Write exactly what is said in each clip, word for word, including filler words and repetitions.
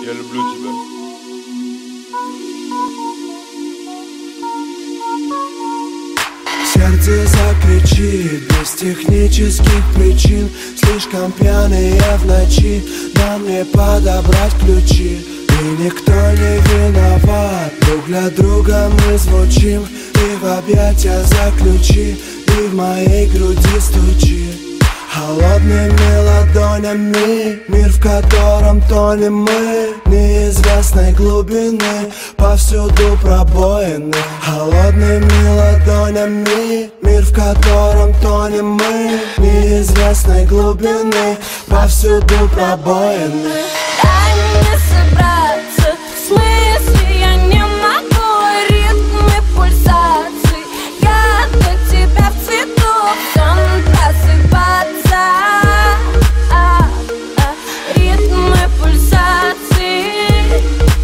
Я люблю тебя. Сердце закричит без технических причин. Слишком пьяные в ночи, нам не подобрать ключи. И никто не виноват, друг для друга мы звучим. И в объятия заключи, и в моей груди стучи. Холодными ладонями мир, в котором тонем мы, неизвестной глубины, повсюду пробоины. Холодными ладонями мир, в котором тонем мы, неизвестной глубины, повсюду пробоины. Дай мне собраться с мысли, я не могу. Ритмы пульсаций, я для тебя в цвету, в сон просыпаться. а, а, Ритмы пульсаций.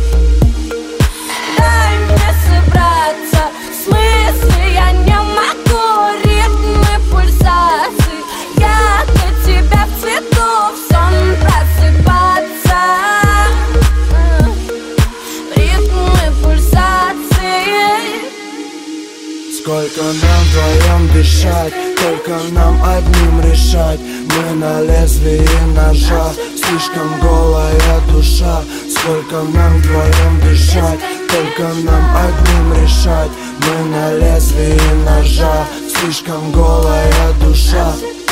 Дай мне собраться с мысли, я не могу. Ритмы пульсаций, я для тебя в цвету, в сон просыпаться. Ритмы пульсаций. Сколько нам вдвоем дышать, только нам одним решать. Мы на лезвии ножа, слишком голая душа. Сколько нам вдвоем дышать, только нам одним решать. Мы на лезвии ножа, слишком голая душа.